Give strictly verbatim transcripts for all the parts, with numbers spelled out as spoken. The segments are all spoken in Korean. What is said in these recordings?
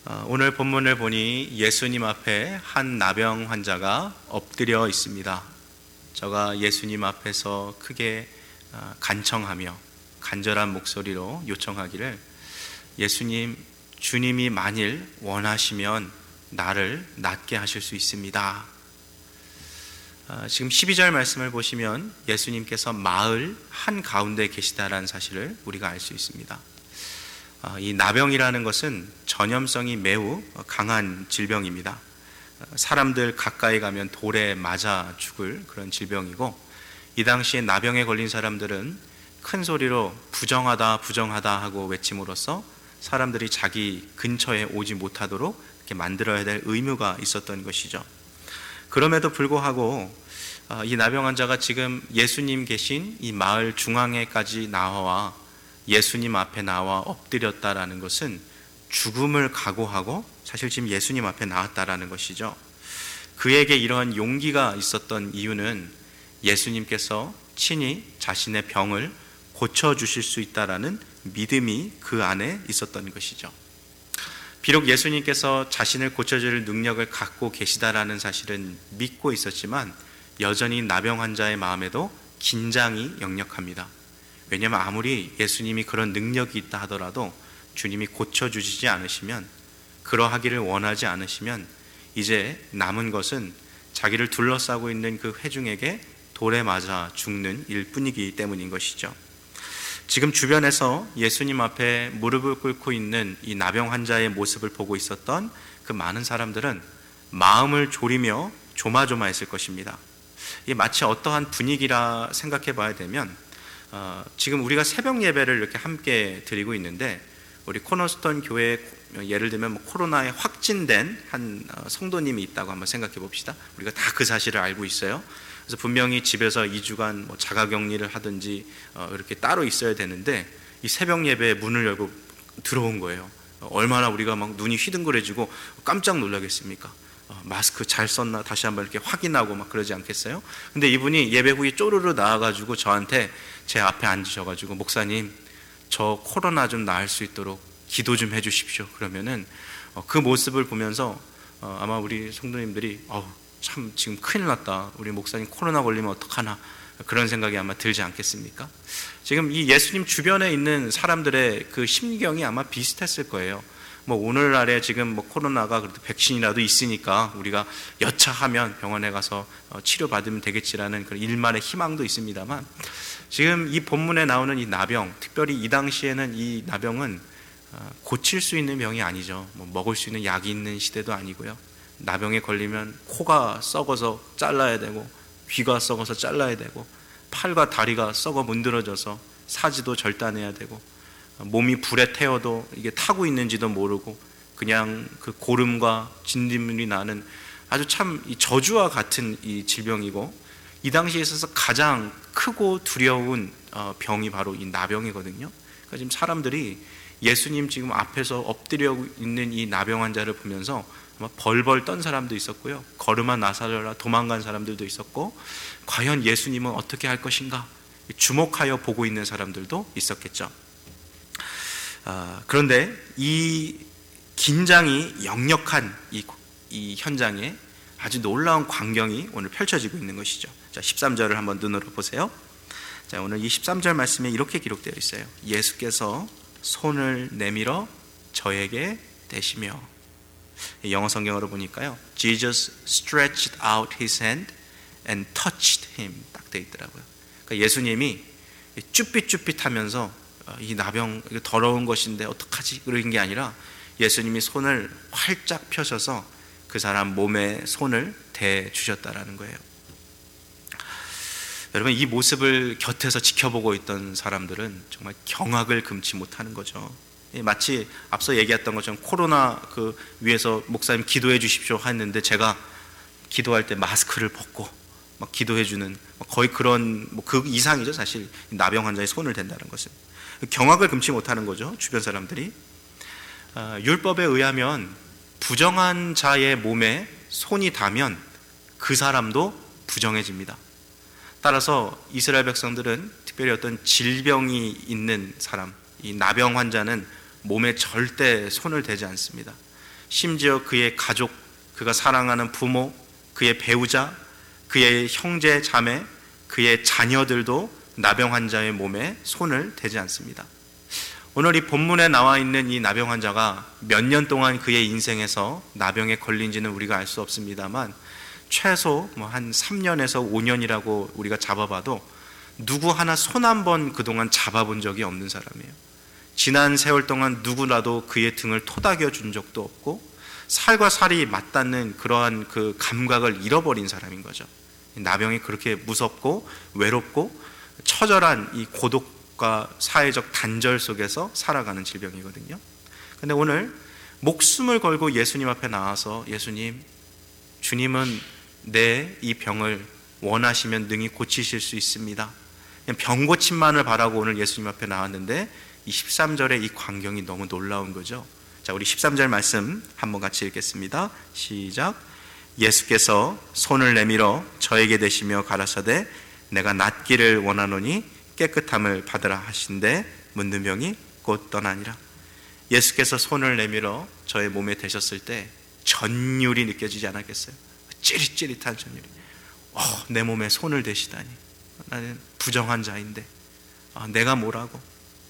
오늘 본문을 보니 예수님 앞에 한 나병 환자가 엎드려 있습니다. 저가 예수님 앞에서 크게 간청하며 간절한 목소리로 요청하기를, 예수님, 주님이 만일 원하시면 나를 낫게 하실 수 있습니다. 지금 십이 절 말씀을 보시면 예수님께서 마을 한가운데 계시다라는 사실을 우리가 알 수 있습니다. 이 나병이라는 것은 전염성이 매우 강한 질병입니다. 사람들 가까이 가면 돌에 맞아 죽을 그런 질병이고, 이 당시에 나병에 걸린 사람들은 큰 소리로 부정하다 부정하다 하고 외침으로써 사람들이 자기 근처에 오지 못하도록 이렇게 만들어야 될 의무가 있었던 것이죠. 그럼에도 불구하고 이 나병 환자가 지금 예수님 계신 이 마을 중앙에까지 나와 예수님 앞에 나와 엎드렸다라는 것은 죽음을 각오하고 사실 지금 예수님 앞에 나왔다라는 것이죠. 그에게 이러한 용기가 있었던 이유는 예수님께서 친히 자신의 병을 고쳐주실 수 있다라는 믿음이 그 안에 있었던 것이죠. 비록 예수님께서 자신을 고쳐줄 능력을 갖고 계시다라는 사실은 믿고 있었지만 여전히 나병 환자의 마음에도 긴장이 역력합니다. 왜냐하면 아무리 예수님이 그런 능력이 있다 하더라도 주님이 고쳐주시지 않으시면, 그러하기를 원하지 않으시면 이제 남은 것은 자기를 둘러싸고 있는 그 회중에게 돌에 맞아 죽는 일뿐이기 때문인 것이죠. 지금 주변에서 예수님 앞에 무릎을 꿇고 있는 이 나병 환자의 모습을 보고 있었던 그 많은 사람들은 마음을 졸이며 조마조마했을 것입니다. 이게 마치 어떠한 분위기라 생각해 봐야 되면, 어, 지금 우리가 새벽 예배를 이렇게 함께 드리고 있는데, 우리 코너스톤 교회에 예를 들면 뭐 코로나에 확진된 한 성도님이 있다고 한번 생각해 봅시다. 우리가 다 그 사실을 알고 있어요. 그래서 분명히 집에서 이 주간 뭐 자가격리를 하든지 어, 이렇게 따로 있어야 되는데, 이 새벽 예배에 문을 열고 들어온 거예요. 얼마나 우리가 막 눈이 휘둥그레지고 깜짝 놀라겠습니까? 어, 마스크 잘 썼나 다시 한번 이렇게 확인하고 막 그러지 않겠어요? 근데 이분이 예배 후에 쪼르르 나와가지고 저한테 제 앞에 앉으셔가지고, 목사님, 저 코로나 좀 나을 수 있도록 기도 좀 해주십시오. 그러면은 어, 그 모습을 보면서 어, 아마 우리 성도님들이 어우, 참 지금 큰일 났다, 우리 목사님 코로나 걸리면 어떡하나, 그런 생각이 아마 들지 않겠습니까? 지금 이 예수님 주변에 있는 사람들의 그 심경이 아마 비슷했을 거예요. 뭐 오늘날에 지금 뭐 코로나가 그래도 백신이라도 있으니까 우리가 여차하면 병원에 가서 치료받으면 되겠지라는 그런 일말의 희망도 있습니다만, 지금 이 본문에 나오는 이 나병, 특별히 이 당시에는 이 나병은 고칠 수 있는 병이 아니죠. 뭐 먹을 수 있는 약이 있는 시대도 아니고요. 나병에 걸리면 코가 썩어서 잘라야 되고, 귀가 썩어서 잘라야 되고, 팔과 다리가 썩어 문드러져서 사지도 절단해야 되고, 몸이 불에 태워도 이게 타고 있는지도 모르고 그냥 그 고름과 진딧물이 나는 아주 참 이 저주와 같은 이 질병이고, 이 당시에 있어서 가장 크고 두려운 병이 바로 이 나병이거든요. 그러니까 지금 사람들이 예수님 지금 앞에서 엎드려 있는 이 나병 환자를 보면서 아마 벌벌 떤 사람도 있었고요, 걸음아 나사려라 도망간 사람들도 있었고, 과연 예수님은 어떻게 할 것인가 주목하여 보고 있는 사람들도 있었겠죠. 아, 그런데 이 긴장이 역력한 이, 이 현장에 아주 놀라운 광경이 오늘 펼쳐지고 있는 것이죠. 자, 십삼 절을 한번 눈으로 보세요. 자, 오늘 이 십삼 절 말씀에 이렇게 기록되어 있어요. 예수께서 손을 내밀어 저에게 대시며, 영어 성경으로 보니까요, Jesus stretched out his hand and touched him, 딱 되어 있더라고요. 그러니까 예수님이 쭈삣쭈삣하면서 이 나병 더러운 것인데 어떡하지, 그런 게 아니라 예수님이 손을 활짝 펴셔서 그 사람 몸에 손을 대주셨다라는 거예요. 여러분, 이 모습을 곁에서 지켜보고 있던 사람들은 정말 경악을 금치 못하는 거죠. 마치 앞서 얘기했던 것처럼 코로나 그 위에서 목사님 기도해 주십시오 했는데, 제가 기도할 때 마스크를 벗고 막 기도해주는 거의 그런 뭐 그 이상이죠. 사실 나병 환자의 손을 댄다는 것은 경악을 금치 못하는 거죠, 주변 사람들이. 어, 율법에 의하면 부정한 자의 몸에 손이 닿으면 그 사람도 부정해집니다. 따라서 이스라엘 백성들은 특별히 어떤 질병이 있는 사람, 이 나병 환자는 몸에 절대 손을 대지 않습니다. 심지어 그의 가족, 그가 사랑하는 부모, 그의 배우자, 그의 형제, 자매, 그의 자녀들도 나병 환자의 몸에 손을 대지 않습니다. 오늘 이 본문에 나와 있는 이 나병 환자가 몇 년 동안 그의 인생에서 나병에 걸린지는 우리가 알 수 없습니다만 최소 뭐 한 삼 년에서 오 년이라고 우리가 잡아봐도 누구 하나 손 한 번 그동안 잡아본 적이 없는 사람이에요. 지난 세월 동안 누구라도 그의 등을 토닥여 준 적도 없고 살과 살이 맞닿는 그러한 그 감각을 잃어버린 사람인 거죠. 나병이 그렇게 무섭고 외롭고 처절한 이 고독과 사회적 단절 속에서 살아가는 질병이거든요. 근데 오늘 목숨을 걸고 예수님 앞에 나와서 예수님, 주님은 내 이 병을 원하시면 능히 고치실 수 있습니다. 그냥 병 고침만을 바라고 오늘 예수님 앞에 나왔는데 이 십삼 절의 이 광경이 너무 놀라운 거죠. 자, 우리 십삼 절 말씀 한번 같이 읽겠습니다. 시작. 예수께서 손을 내밀어 저에게 대시며 가라사대 내가 낫기를 원하노니 깨끗함을 받으라 하신대 묻는 병이 곧 떠나니라. 예수께서 손을 내밀어 저의 몸에 대셨을 때 전율이 느껴지지 않았겠어요? 찌릿찌릿한 전율이. 어, 내 몸에 손을 대시다니. 나는 부정한 자인데 아, 내가 뭐라고.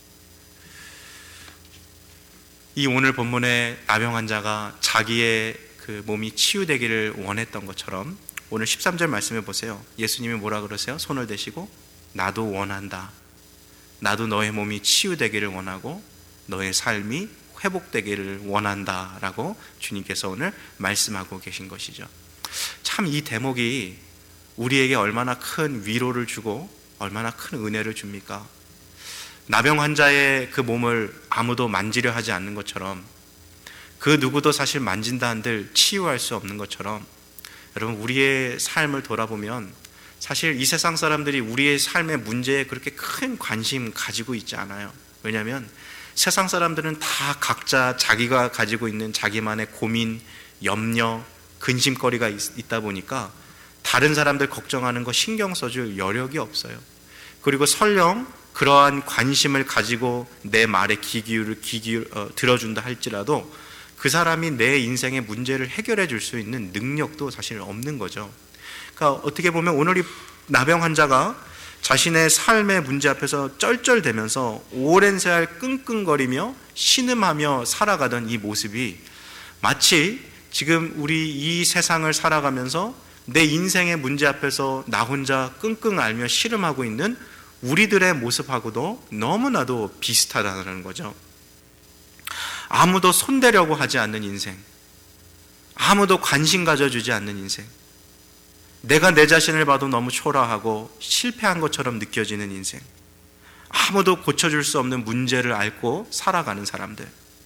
이 오늘 본문의 나병 환자가 자기의 그 몸이 치유되기를 원했던 것처럼 오늘 십삼 절 말씀해 보세요. 예수님이 뭐라 그러세요? 손을 대시고 나도 원한다. 나도 너의 몸이 치유되기를 원하고 너의 삶이 회복되기를 원한다 라고 주님께서 오늘 말씀하고 계신 것이죠. 참 이 대목이 우리에게 얼마나 큰 위로를 주고 얼마나 큰 은혜를 줍니까? 나병 환자의 그 몸을 아무도 만지려 하지 않는 것처럼 그 누구도 사실 만진다 한들 치유할 수 없는 것처럼 여러분 우리의 삶을 돌아보면 사실 이 세상 사람들이 우리의 삶의 문제에 그렇게 큰 관심 가지고 있지 않아요. 왜냐하면 세상 사람들은 다 각자 자기가 가지고 있는 자기만의 고민, 염려, 근심거리가 있, 있다 보니까 다른 사람들 걱정하는 거 신경 써줄 여력이 없어요. 그리고 설령 그러한 관심을 가지고 내 말에 귀 기울을 귀 기울 어, 들어준다 할지라도 그 사람이 내 인생의 문제를 해결해 줄 수 있는 능력도 사실 없는 거죠. 그러니까 어떻게 보면 오늘 이 나병 환자가 자신의 삶의 문제 앞에서 쩔쩔대면서 오랜 세월 끙끙거리며 신음하며 살아가던 이 모습이 마치 지금 우리 이 세상을 살아가면서 내 인생의 문제 앞에서 나 혼자 끙끙 앓며 씨름하고 있는 우리들의 모습하고도 너무나도 비슷하다는 거죠. 아무도 손대려고 하지 않는 인생, 아무도 관심 가져주지 않는 인생, 내가 내 자신을 봐도 너무 초라하고 실패한 것처럼 느껴지는 인생, 아무도 고쳐줄 수 없는 문제를 앓고 살아가는 사람들.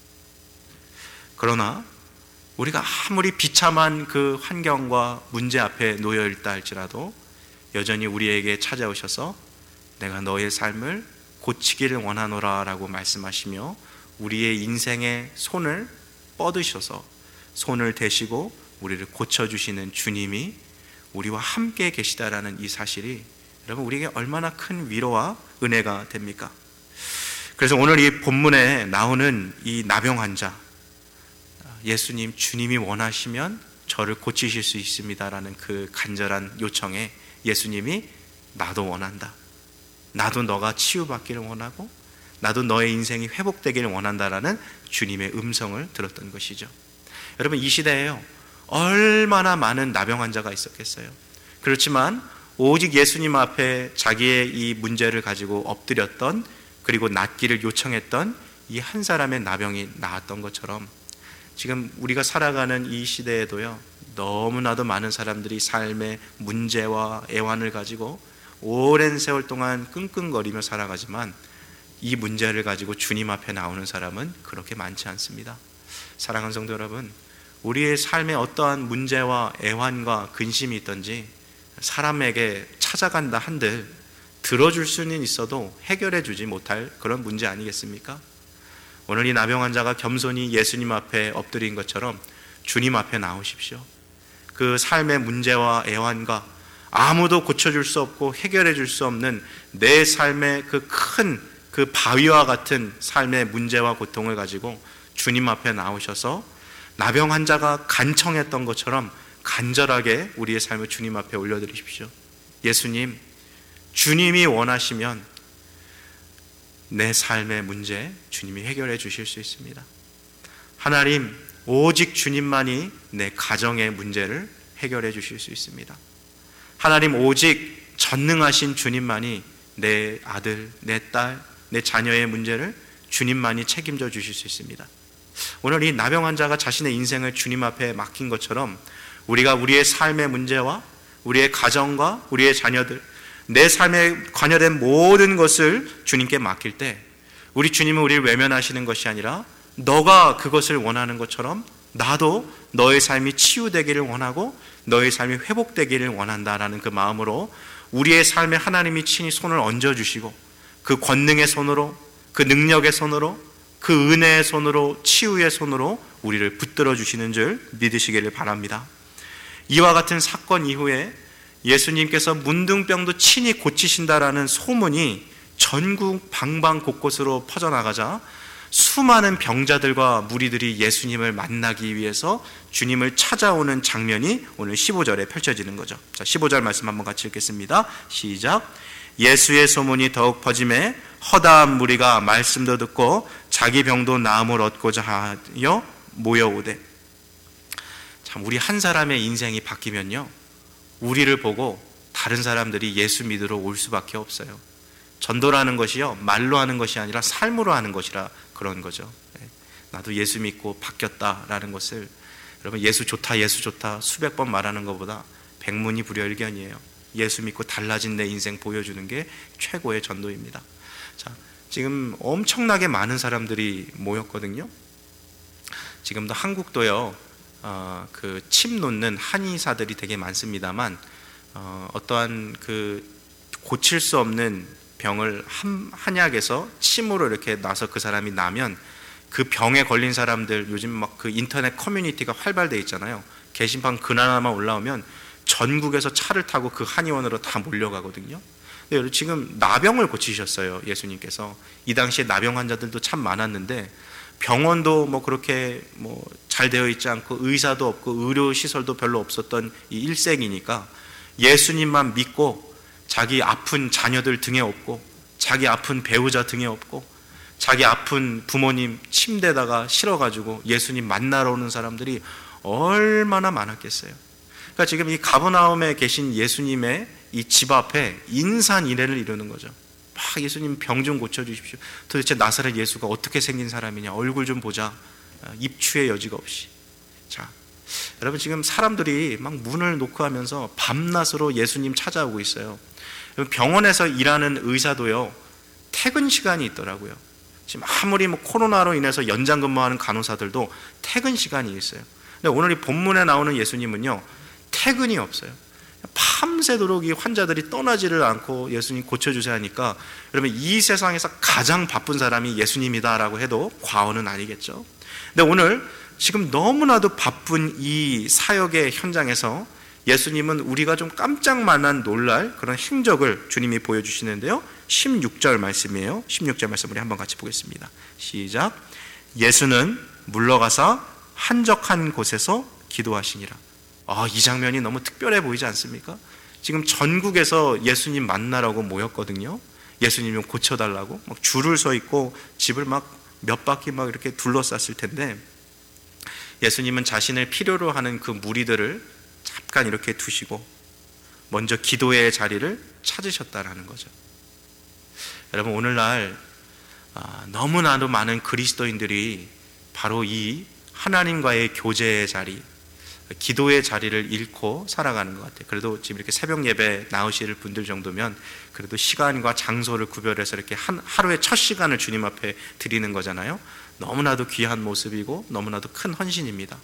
그러나 우리가 아무리 비참한 그 환경과 문제 앞에 놓여 있다 할지라도 여전히 우리에게 찾아오셔서 내가 너의 삶을 고치기를 원하노라 라고 말씀하시며 우리의 인생의 손을 뻗으셔서 손을 대시고 우리를 고쳐주시는 주님이 우리와 함께 계시다라는 이 사실이 여러분 우리에게 얼마나 큰 위로와 은혜가 됩니까? 그래서 오늘 이 본문에 나오는 이 나병 환자, 예수님, 주님이 원하시면 저를 고치실 수 있습니다라는 그 간절한 요청에 예수님이 나도 원한다. 나도 너가 치유받기를 원하고 나도 너의 인생이 회복되기를 원한다라는 주님의 음성을 들었던 것이죠. 여러분 이 시대에요 얼마나 많은 나병 환자가 있었겠어요. 그렇지만 오직 예수님 앞에 자기의 이 문제를 가지고 엎드렸던 그리고 낫기를 요청했던 이 한 사람의 나병이 나았던 것처럼 지금 우리가 살아가는 이 시대에도요 너무나도 많은 사람들이 삶의 문제와 애환을 가지고 오랜 세월 동안 끙끙거리며 살아가지만 이 문제를 가지고 주님 앞에 나오는 사람은 그렇게 많지 않습니다. 사랑하는 성도 여러분, 우리의 삶에 어떠한 문제와 애환과 근심이 있든지 사람에게 찾아간다 한들 들어줄 수는 있어도 해결해 주지 못할 그런 문제 아니겠습니까? 오늘 이 나병 환자가 겸손히 예수님 앞에 엎드린 것처럼 주님 앞에 나오십시오. 그 삶의 문제와 애환과 아무도 고쳐줄 수 없고 해결해 줄 수 없는 내 삶의 그 큰 그 바위와 같은 삶의 문제와 고통을 가지고 주님 앞에 나오셔서 나병 환자가 간청했던 것처럼 간절하게 우리의 삶을 주님 앞에 올려드리십시오. 예수님, 주님이 원하시면 내 삶의 문제 주님이 해결해 주실 수 있습니다. 하나님, 오직 주님만이 내 가정의 문제를 해결해 주실 수 있습니다. 하나님, 오직 전능하신 주님만이 내 아들, 내 딸, 내 자녀의 문제를 주님만이 책임져 주실 수 있습니다. 오늘 이 나병 환자가 자신의 인생을 주님 앞에 맡긴 것처럼 우리가 우리의 삶의 문제와 우리의 가정과 우리의 자녀들, 내 삶에 관여된 모든 것을 주님께 맡길 때 우리 주님은 우리를 외면하시는 것이 아니라 너가 그것을 원하는 것처럼 나도 너의 삶이 치유되기를 원하고 너의 삶이 회복되기를 원한다라는 그 마음으로 우리의 삶에 하나님이 친히 손을 얹어주시고 그 권능의 손으로, 그 능력의 손으로, 그 은혜의 손으로, 치유의 손으로 우리를 붙들어 주시는 줄 믿으시기를 바랍니다. 이와 같은 사건 이후에 예수님께서 문둥병도 친히 고치신다라는 소문이 전국 방방 곳곳으로 퍼져나가자 수많은 병자들과 무리들이 예수님을 만나기 위해서 주님을 찾아오는 장면이 오늘 십오 절에 펼쳐지는 거죠. 자, 십오 절 말씀 한번 같이 읽겠습니다. 시작. 예수의 소문이 더욱 퍼짐에 허다한 무리가 말씀도 듣고 자기 병도 나음을 얻고자 하여 모여오되. 참, 우리 한 사람의 인생이 바뀌면요, 우리를 보고 다른 사람들이 예수 믿으러 올 수밖에 없어요. 전도라는 것이요, 말로 하는 것이 아니라 삶으로 하는 것이라 그런 거죠. 나도 예수 믿고 바뀌었다라는 것을, 여러분, 예수 좋다 예수 좋다 수백 번 말하는 것보다 백문이 불여일견이에요. 예수 믿고 달라진 내 인생 보여주는 게 최고의 전도입니다. 자, 지금 엄청나게 많은 사람들이 모였거든요. 지금도 한국도요, 어, 그 침 놓는 한의사들이 되게 많습니다만 어, 어떠한 그 고칠 수 없는 병을 한, 한약에서 침으로 이렇게 놔서 그 사람이 나면 그 병에 걸린 사람들, 요즘 막 그 인터넷 커뮤니티가 활발돼 있잖아요. 게시판 글 하나만 올라오면 전국에서 차를 타고 그 한의원으로 다 몰려가거든요. 근데 지금 나병을 고치셨어요, 예수님께서. 이 당시에 나병 환자들도 참 많았는데 병원도 뭐 그렇게 뭐 잘 되어 있지 않고 의사도 없고 의료 시설도 별로 없었던 이 일세기니까 예수님만 믿고 자기 아픈 자녀들 등에 업고 자기 아픈 배우자 등에 업고 자기 아픈 부모님 침대에다가 실어가지고 예수님 만나러 오는 사람들이 얼마나 많았겠어요. 그러니까 지금 이 가버나움에 계신 예수님의 이 집 앞에 인산인해를 이루는 거죠. 막 예수님 병 좀 고쳐주십시오. 도대체 나사렛 예수가 어떻게 생긴 사람이냐, 얼굴 좀 보자. 입추의 여지가 없이. 자, 여러분, 지금 사람들이 막 문을 놓고 하면서 밤낮으로 예수님 찾아오고 있어요. 병원에서 일하는 의사도요, 퇴근 시간이 있더라고요. 지금 아무리 뭐 코로나로 인해서 연장 근무하는 간호사들도 퇴근 시간이 있어요. 근데 오늘 이 본문에 나오는 예수님은요, 퇴근이 없어요. 밤새도록 이 환자들이 떠나지를 않고 예수님 고쳐주세요 하니까, 여러분, 이 세상에서 가장 바쁜 사람이 예수님이다라고 해도 과언은 아니겠죠. 근데 오늘 지금 너무나도 바쁜 이 사역의 현장에서 예수님은 우리가 좀 깜짝만한 놀랄 그런 행적을 주님이 보여주시는데요, 십육 절 말씀이에요. 십육 절 말씀 우리 한번 같이 보겠습니다. 시작. 예수는 물러가사 한적한 곳에서 기도하시니라. 아, 이 장면이 너무 특별해 보이지 않습니까? 지금 전국에서 예수님 만나라고 모였거든요. 예수님 좀 고쳐달라고 막 줄을 서 있고 집을 막 몇 바퀴 막 이렇게 둘러쌌을 텐데, 예수님은 자신을 필요로 하는 그 무리들을 잠깐 이렇게 두시고 먼저 기도의 자리를 찾으셨다라는 거죠. 여러분, 오늘날 너무나도 많은 그리스도인들이 바로 이 하나님과의 교제의 자리, 기도의 자리를 잃고 살아가는 것 같아요. 그래도 지금 이렇게 새벽 예배 나오실 분들 정도면 그래도 시간과 장소를 구별해서 이렇게 한, 하루의 첫 시간을 주님 앞에 드리는 거잖아요. 너무나도 귀한 모습이고 너무나도 큰 헌신입니다.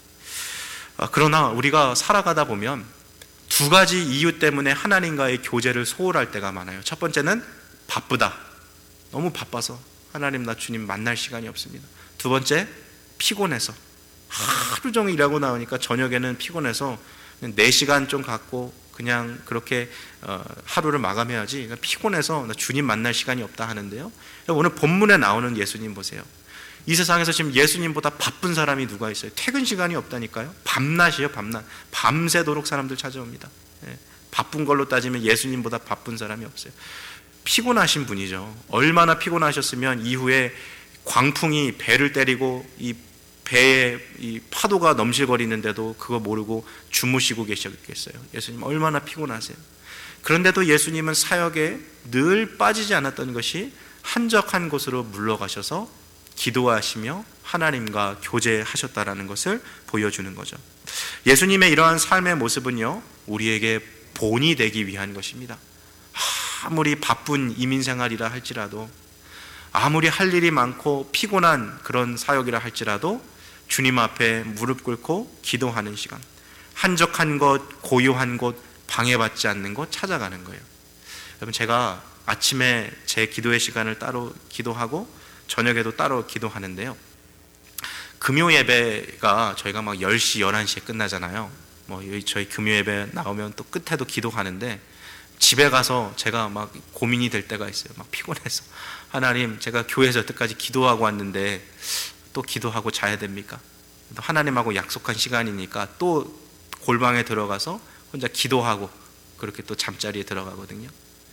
그러나 우리가 살아가다 보면 두 가지 이유 때문에 하나님과의 교제를 소홀할 때가 많아요. 첫 번째는 바쁘다. 너무 바빠서 하나님, 나 주님 만날 시간이 없습니다. 두 번째, 피곤해서 하루 종일 일하고 나오니까 저녁에는 피곤해서 네 시간 좀 갖고 그냥 그렇게 하루를 마감해야지, 피곤해서 나 주님 만날 시간이 없다 하는데요. 오늘 본문에 나오는 예수님 보세요. 이 세상에서 지금 예수님보다 바쁜 사람이 누가 있어요? 퇴근 시간이 없다니까요. 밤낮이에요, 밤낮. 밤새도록 사람들 찾아옵니다. 예, 바쁜 걸로 따지면 예수님보다 바쁜 사람이 없어요. 피곤하신 분이죠. 얼마나 피곤하셨으면 이후에 광풍이 배를 때리고 이 배에 이 파도가 넘실거리는데도 그거 모르고 주무시고 계셨겠어요. 예수님 얼마나 피곤하세요. 그런데도 예수님은 사역에 늘 빠지지 않았던 것이 한적한 곳으로 물러가셔서 기도하시며 하나님과 교제하셨다라는 것을 보여주는 거죠. 예수님의 이러한 삶의 모습은요, 우리에게 본이 되기 위한 것입니다. 아무리 바쁜 이민생활이라 할지라도, 아무리 할 일이 많고 피곤한 그런 사역이라 할지라도 주님 앞에 무릎 꿇고 기도하는 시간, 한적한 곳, 고요한 곳, 방해받지 않는 곳 찾아가는 거예요. 여러분, 제가 아침에 제 기도의 시간을 따로 기도하고 저녁에도 따로 기도하는데요, 금요 예배가 저희가 막 열 시, 열한 시에 끝나잖아요. 뭐 저희 금요 예배 나오면 또 끝에도 기도하는데, 집에 가서 제가 막 고민이 될 때가 있어요. 막 피곤해서, 하나님, 제가 교회에서 여태까지 기도하고 왔는데 또 기도하고 자야 됩니까? 하나님하고 약속한 시간이니까 또 골방에 들어가서 혼자 기도하고 그렇게 또 잠자리에 들어가거든요.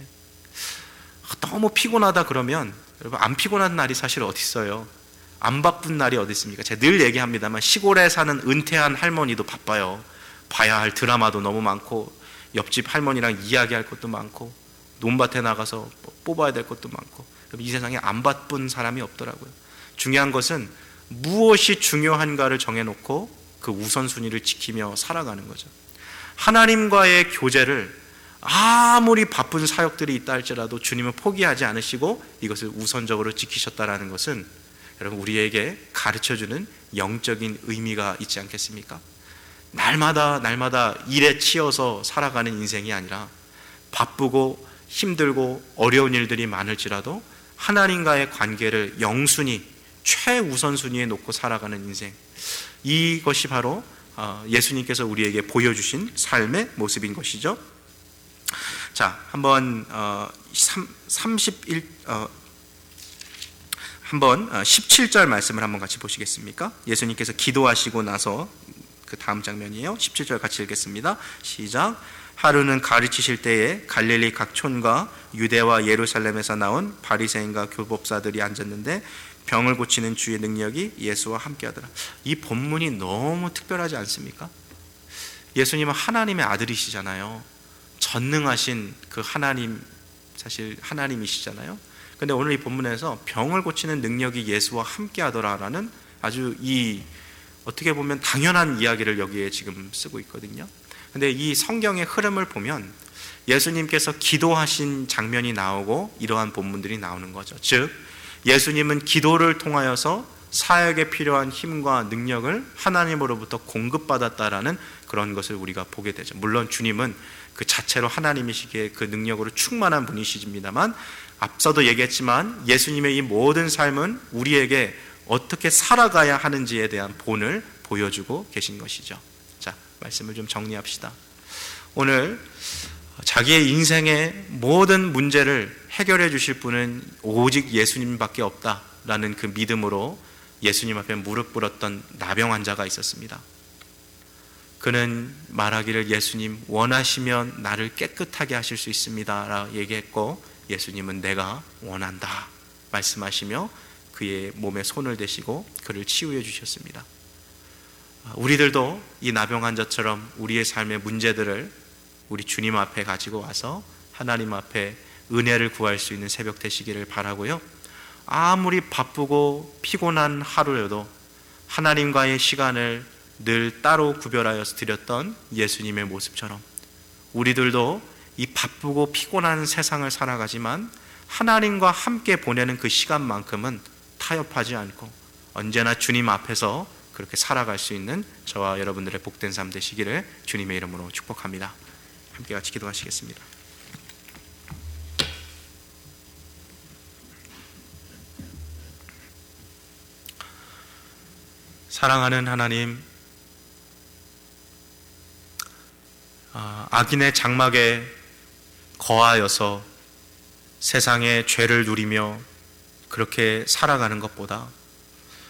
너무 피곤하다 그러면, 여러분, 안 피곤한 날이 사실 어디 있어요? 안 바쁜 날이 어디 있습니까? 제가 늘 얘기합니다만 시골에 사는 은퇴한 할머니도 바빠요. 봐야 할 드라마도 너무 많고, 옆집 할머니랑 이야기할 것도 많고, 논밭에 나가서 뽑아야 될 것도 많고, 이 세상에 안 바쁜 사람이 없더라고요. 중요한 것은 무엇이 중요한가를 정해놓고 그 우선순위를 지키며 살아가는 거죠. 하나님과의 교제를 아무리 바쁜 사역들이 있다 할지라도 주님은 포기하지 않으시고 이것을 우선적으로 지키셨다라는 것은 여러분, 우리에게 가르쳐주는 영적인 의미가 있지 않겠습니까? 날마다 날마다 일에 치여서 살아가는 인생이 아니라 바쁘고 힘들고 어려운 일들이 많을지라도 하나님과의 관계를 영순위, 최우선순위에 놓고 살아가는 인생, 이것이 바로 예수님께서 우리에게 보여주신 삶의 모습인 것이죠. 자, 한번 삼십일 어, 한번 십칠 절 말씀을 한번 같이 보시겠습니까? 예수님께서 기도하시고 나서 그 다음 장면이에요. 십칠 절 같이 읽겠습니다. 시작. 하루는 가르치실 때에 갈릴리 각 촌과 유대와 예루살렘에서 나온 바리새인과 교법사들이 앉았는데 병을 고치는 주의 능력이 예수와 함께하더라. 이 본문이 너무 특별하지 않습니까? 예수님은 하나님의 아들이시잖아요. 전능하신 그 하나님, 사실 하나님이시잖아요. 근데 오늘 이 본문에서 병을 고치는 능력이 예수와 함께하더라라는 아주 이 어떻게 보면 당연한 이야기를 여기에 지금 쓰고 있거든요. 근데 이 성경의 흐름을 보면 예수님께서 기도하신 장면이 나오고 이러한 본문들이 나오는 거죠. 즉, 예수님은 기도를 통하여서 사역에 필요한 힘과 능력을 하나님으로부터 공급받았다라는 그런 것을 우리가 보게 되죠. 물론 주님은 그 자체로 하나님이시기에 그 능력으로 충만한 분이시집니다만, 앞서도 얘기했지만 예수님의 이 모든 삶은 우리에게 어떻게 살아가야 하는지에 대한 본을 보여주고 계신 것이죠. 자, 말씀을 좀 정리합시다. 오늘 자기의 인생의 모든 문제를 해결해 주실 분은 오직 예수님밖에 없다라는 그 믿음으로 예수님 앞에 무릎 꿇었던 나병 환자가 있었습니다. 그는 말하기를, 예수님 원하시면 나를 깨끗하게 하실 수 있습니다 라고 얘기했고, 예수님은 내가 원한다 말씀하시며 그의 몸에 손을 대시고 그를 치유해 주셨습니다. 우리들도 이 나병 환자처럼 우리의 삶의 문제들을 우리 주님 앞에 가지고 와서 하나님 앞에 은혜를 구할 수 있는 새벽 되시기를 바라고요. 아무리 바쁘고 피곤한 하루여도 하나님과의 시간을 늘 따로 구별하여서 드렸던 예수님의 모습처럼 우리들도 이 바쁘고 피곤한 세상을 살아가지만 하나님과 함께 보내는 그 시간만큼은 타협하지 않고 언제나 주님 앞에서 그렇게 살아갈 수 있는 저와 여러분들의 복된 삶 되시기를 주님의 이름으로 축복합니다. 함께 같이 기도하시겠습니다. 사랑하는 하나님, 악인의 장막에 거하여서 세상의 죄를 누리며 그렇게 살아가는 것보다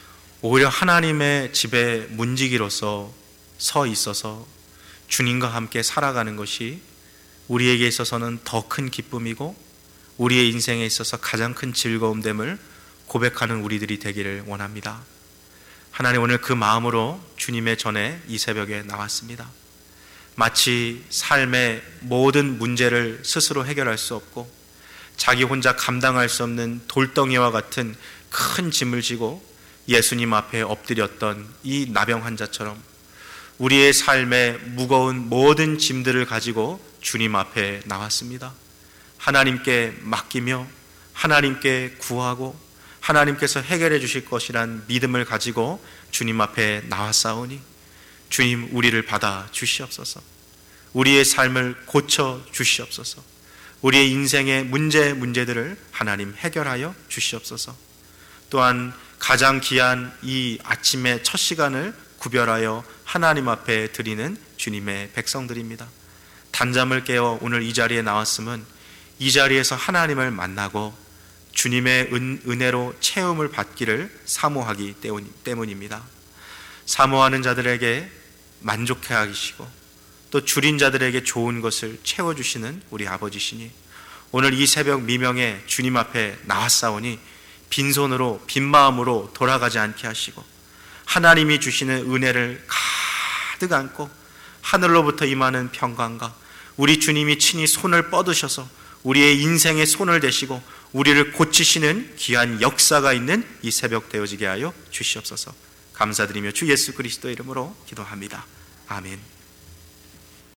오히려 하나님의 집에 문지기로서 서 있어서 주님과 함께 살아가는 것이 우리에게 있어서는 더 큰 기쁨이고 우리의 인생에 있어서 가장 큰 즐거움됨을 고백하는 우리들이 되기를 원합니다. 하나님, 오늘 그 마음으로 주님의 전에 이 새벽에 나왔습니다. 마치 삶의 모든 문제를 스스로 해결할 수 없고 자기 혼자 감당할 수 없는 돌덩이와 같은 큰 짐을 지고 예수님 앞에 엎드렸던 이 나병 환자처럼 우리의 삶의 무거운 모든 짐들을 가지고 주님 앞에 나왔습니다. 하나님께 맡기며 하나님께 구하고 하나님께서 해결해 주실 것이란 믿음을 가지고 주님 앞에 나왔사오니 주님, 우리를 받아 주시옵소서. 우리의 삶을 고쳐 주시옵소서. 우리의 인생의 문제 문제들을 하나님 해결하여 주시옵소서. 또한 가장 귀한 이 아침의 첫 시간을 구별하여 하나님 앞에 드리는 주님의 백성들입니다. 단잠을 깨어 오늘 이 자리에 나왔음은 이 자리에서 하나님을 만나고 주님의 은, 은혜로 체험을 받기를 사모하기 때문입니다. 사모하는 자들에게 만족해 하시고 또 줄인 자들에게 좋은 것을 채워주시는 우리 아버지시니 오늘 이 새벽 미명에 주님 앞에 나왔사오니 빈손으로 빈 마음으로 돌아가지 않게 하시고 하나님이 주시는 은혜를 가득 안고 하늘로부터 임하는 평강과 우리 주님이 친히 손을 뻗으셔서 우리의 인생에 손을 대시고 우리를 고치시는 귀한 역사가 있는 이 새벽 되어지게 하여 주시옵소서. 감사드리며 주 예수 그리스도 이름으로 기도합니다. 아멘.